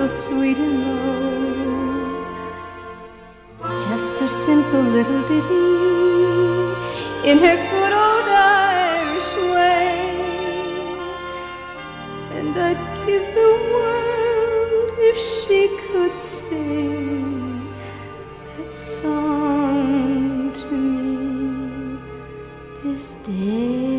sweet and low, just a simple little ditty in her good old Irish way. And I'd give the world if she could sing that song to me this day.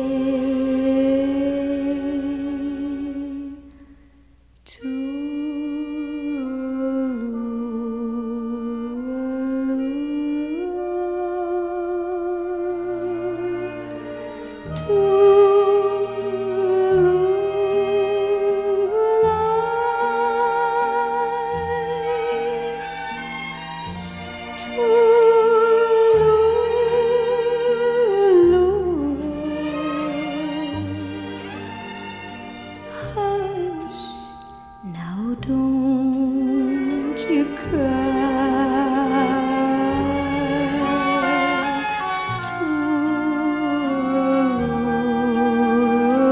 Don't you cry,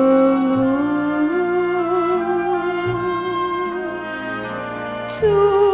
to